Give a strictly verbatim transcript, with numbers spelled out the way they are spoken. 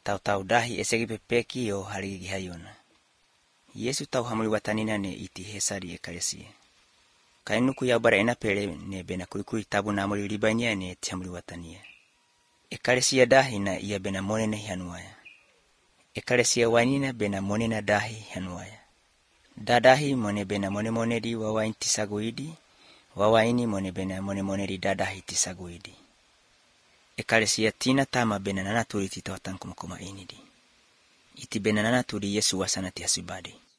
Tau-tau dahi esegi pepeki o harigi hayona. Yesu tau hamuli watanina ne iti hesari ekalesia. Kainuku ya bara ena pele ne bena kuikui tabu na amuli ribanya ne ti hamuli watania. Ekalesia dahi na ia bena monene hanuaya. Ekalesia wanina bena monena dahi hanuaya. Dadahi mone bena mone mone di wawain tisaguidi, wawaini mone bena mone mone di dadahi tisaguidi. Ekalesia tina tama bena nanaturi titawatan kumakoma ini di. Iti bena nanaturi Yesu wasana tiasubadi.